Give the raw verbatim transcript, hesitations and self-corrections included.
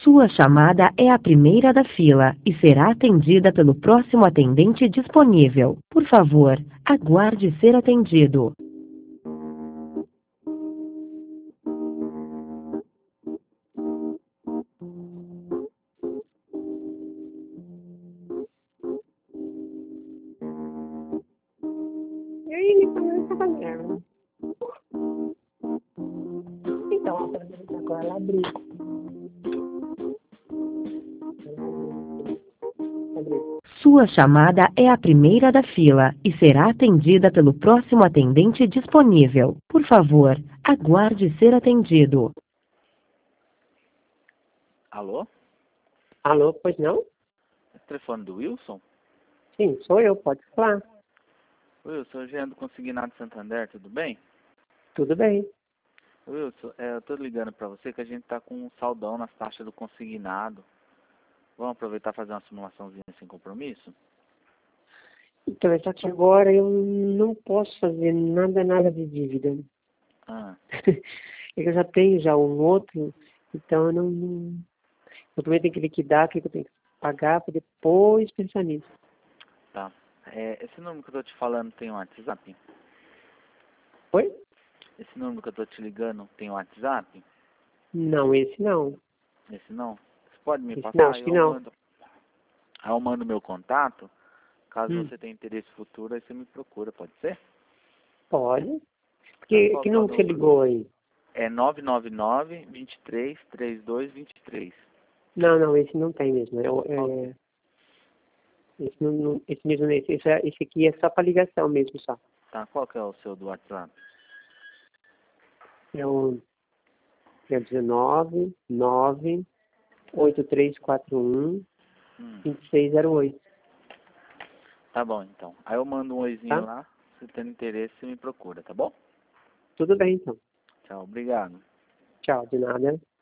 Sua chamada é a primeira da fila e será atendida pelo próximo atendente disponível. Por favor, aguarde ser atendido. E aí, ele falou que tá fazendo. Então, agora ela abriu. Abriu. Sua chamada é a primeira da fila e será atendida pelo próximo atendente disponível. Por favor, aguarde ser atendido. Alô? Alô, pois não? É o telefone do Wilson? Sim, sou eu, pode falar. Wilson, eu Jean do Consignado Santander, tudo bem? Tudo bem. Wilson, é, eu tô ligando pra você que a gente tá com um saldão nas taxas do consignado. Vamos aproveitar e fazer uma simulaçãozinha sem compromisso? Então, é só que agora eu não posso fazer nada, nada de dívida. Ah, É que eu já tenho já um outro, então eu não... não- Eu também tenho que liquidar o que eu tenho que pagar para depois pensar nisso. tá. É, esse número que eu tô te falando tem um WhatsApp? Oi? Esse número que eu tô te ligando tem um WhatsApp? Não, esse não. Esse não? Você pode me Esse passar? não, acho Aí que eu não. mando. Aí eu mando meu contato. Caso Hum, você tenha interesse futuro, aí você me procura, pode ser? pode. Tá, Porque, qual que que é o número que você número? ligou aí? É nove nove nove, vinte e três, trinta e dois, vinte e três. Não, não, esse não tem mesmo. É, o- Qual que é, é? esse, não, não- esse mesmo, esse, esse, é- esse aqui é só para ligação mesmo, só. Tá, qual que é o seu do WhatsApp? É o é dezenove, nove, oito três quatro um, Hum, vinte e seis zero oito, tá bom, então. Aí eu mando um oizinho tá? lá. Se tendo interesse, você me procura, tá bom? Tudo bem, então. Tchau, obrigado. Tchau, de nada.